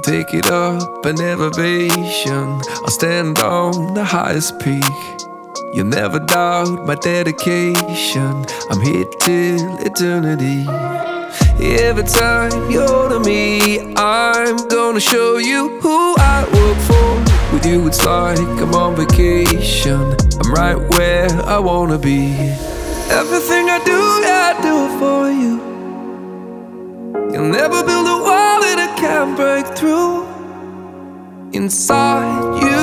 take it up an elevation. I'll stand on the highest peak. You'll never doubt my dedication. I'm here till eternity. Every time you're holding me, I'm gonna show you who I work for. With you it's like I'm on vacation. I'm right where I wanna be. Everything I do, yeah, I do it for you. You'll never build a wall that I can't break through. Inside you